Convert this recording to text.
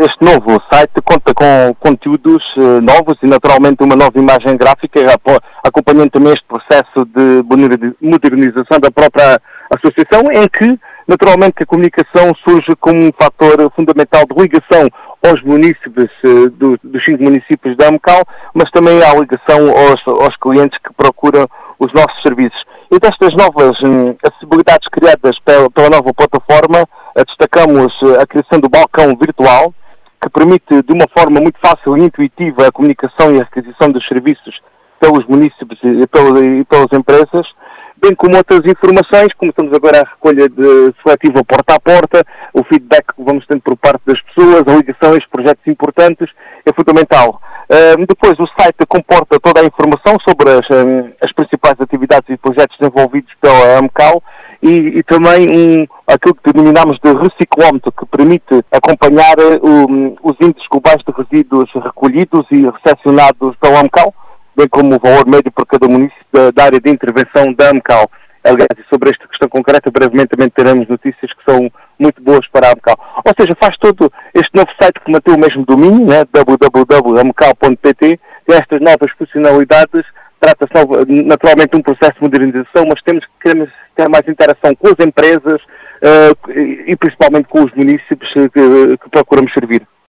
Este novo site conta com conteúdos novos e naturalmente uma nova imagem gráfica, acompanhando também este processo de modernização da própria associação, em que naturalmente a comunicação surge como um fator fundamental de ligação aos munícipes dos 5 municípios da AMCAL, mas também à ligação aos clientes que procuram os nossos serviços. E destas novas acessibilidades criadas pela nova plataforma, destacamos a criação do balcão virtual, que permite de uma forma muito fácil e intuitiva a comunicação e a requisição dos serviços pelos munícipes e pelas empresas, bem como outras informações, como estamos agora a recolha seletiva porta a porta, o feedback que vamos tendo por parte das pessoas, a ligação a estes projetos importantes, é fundamental. Depois, o site comporta toda a informação sobre as principais atividades e projetos desenvolvidos pela AMCAL e também aquilo que denominamos de reciclómetro, que permite acompanhar os índices globais de resíduos recolhidos e recepcionados pela AMCAL, bem como o valor médio por cada município da área de intervenção da AMCAL. Aliás, sobre esta questão concreta, brevemente também teremos notícias que são muito boas para a AMCAL. Ou seja, faz todo este novo site que mantém o mesmo domínio, né, www.amcal.pt, tem estas novas funcionalidades, trata-se naturalmente de um processo de modernização, mas queremos ter mais interação com as empresas e principalmente com os municípios que procuramos servir.